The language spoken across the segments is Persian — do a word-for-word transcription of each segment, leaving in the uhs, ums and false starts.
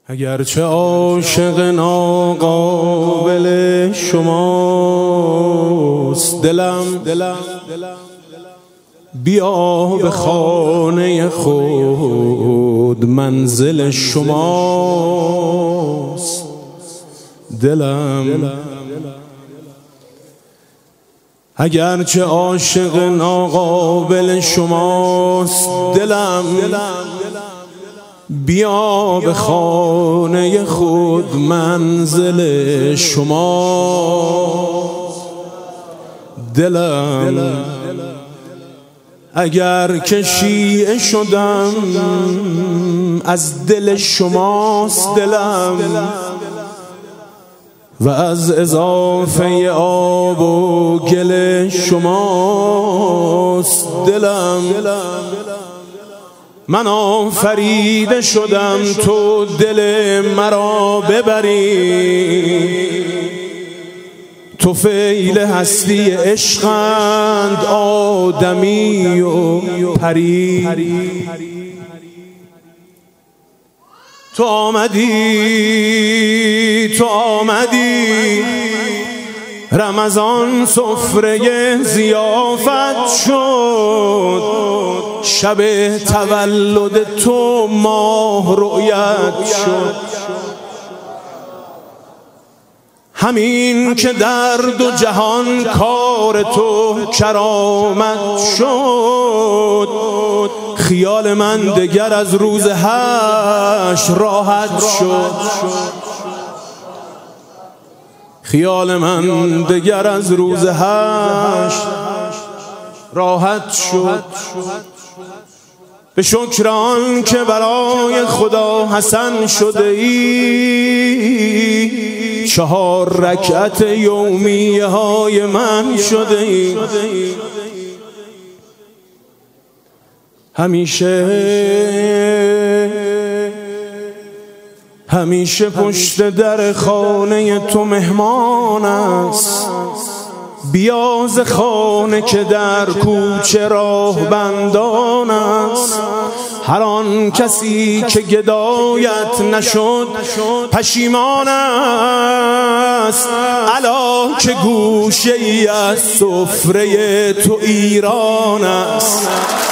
اگرچه عاشق ناقابل شماست دلم، بیا به خانه خود منزل شماست دلم. اگرچه عاشق ناقابل شماست دلم، بیا به خانه خود منزل شماست دلم. اگر که شیعه شدم از دل شماست دلم، و از اضافه آب و گل شماست دلم. من آفریده شدم تو دل مرا ببری، تو فیل هستی عشقند آدمی و پری. تو آمدی تو آمدی رمضان سفره ضیافت شد، شب تولد تو ماه رؤیت شد. همین که در دو جهان کار تو کرامت شد، خیال من دگر از روز حشر راحت شد. خیال من دگر از روز حشر راحت شد. به شکر آن که برای خدا حسن شده ای، چهار رکعت یومیه های من شده ای. همیشه همیشه پشت در خانه تو مهمان است، بیا ز خانه که در کوچه راه بندان است. هر آن کسی که گدایت نشد پشیمان است، الا که گوشه ای از سفره تو ایران است.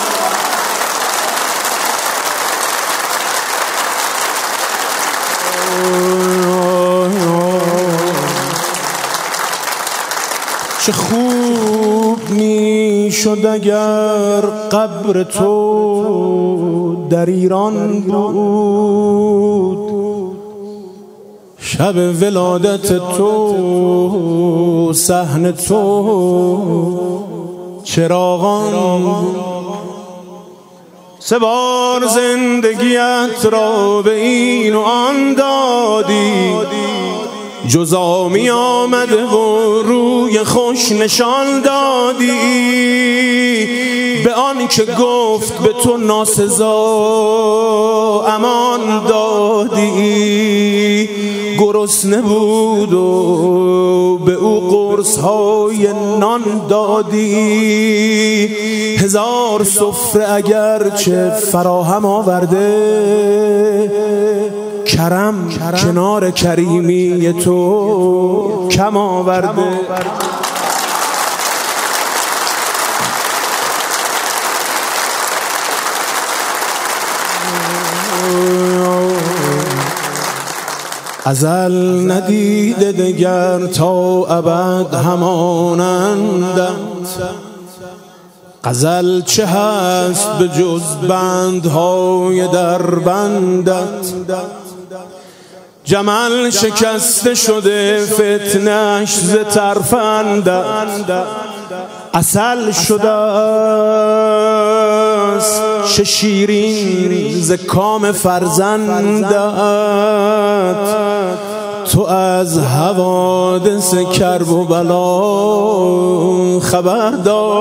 چه خوب می شد اگر قبر تو در ایران بود، شب ولادت تو صحن تو چراغان. سه بار زندگیت را به این و آن دادی، جزا می آمده و روی خوش نشان دادی. به آن که گفت به تو ناسزا امان دادی. گرسنه بود و به او قرص های نان دادی. هزار سفره اگرچه فراهم آورده، کرم کنار کریمی تو کم آورده. ازل ندیده دگر تا ابد همانندت. غزل چه هست به جز بندهای در بندت. جمل شکسته شده فتنش ز ترفندت. عسل شده است چه شیرین ز کام فرزندت. تو از حوادث کرب و بلا خبر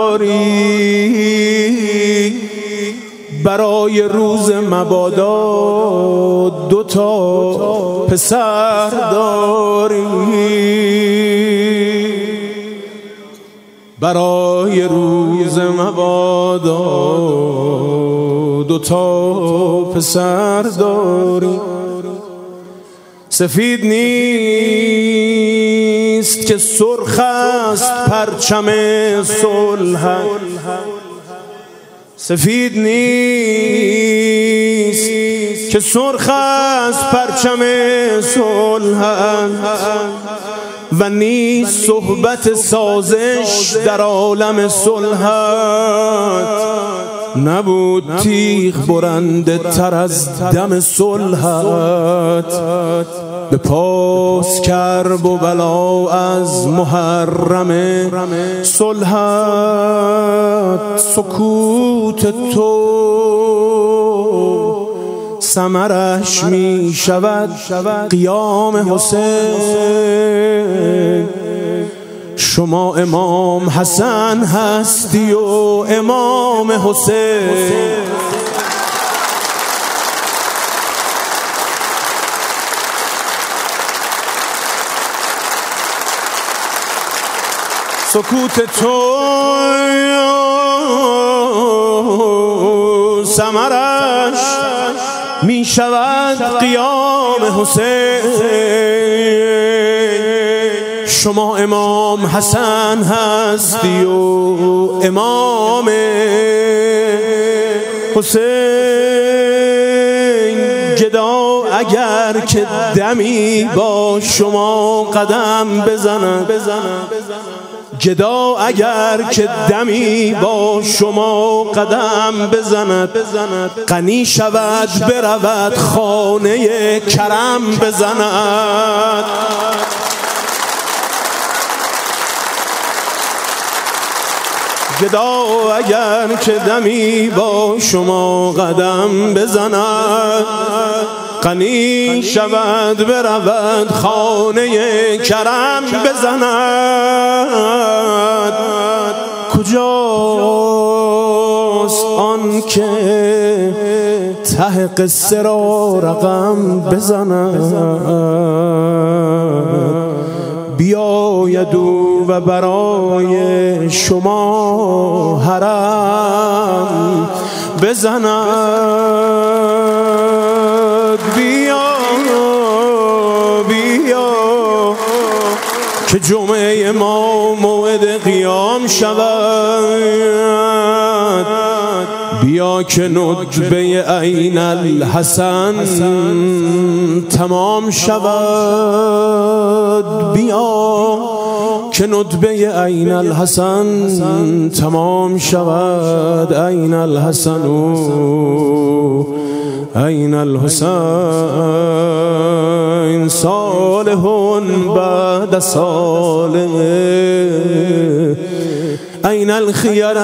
داری، برای روز مبادا دو تا پسر داری. برای روز مبادا دو تا پسر داری. سفید نیست که سرخ است پرچم صلح، سفید نیست که سرخ است پرچم صلح، و نیست صحبت سازش در عالم صلحت، نبود تیغ برنده تر از دم صلحت. به پاس کرب و بلا از محرم صلحت، سکوت تو ثمرش می شود قیام حسین. شما امام حسن هستی و امام حسین. سکوت تو ثمرش می شود قیام حسین. شما امام حسن هستی و امام حسین. گدا اگر که دمی با شما قدم بزند، گدا اگر که دمی با شما قدم بزند، غنی شود برود خانه کرم بزند. گدا اگر که دمی با شما قدم بزند، غنی شود برود خانه کرم بزند. کجاست آن که ته قصه را رقم بزند؟ بیاید او و برای شما حرم بزند. بیا بیا که جمعه ما موعد قیام شود. بیا که ندبه عین الحسن تمام شود. بیا که ندبه عین الحسن تمام شود. عین الحسن عین الحسین. صالح بعد صالح. عین الخیرة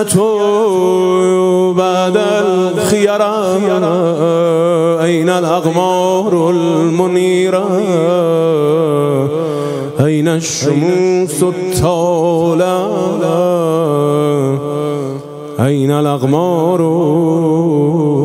بعد الخیرة. عین الاقمار المنیرة. عین الشموس الطالعة. عین الاقمار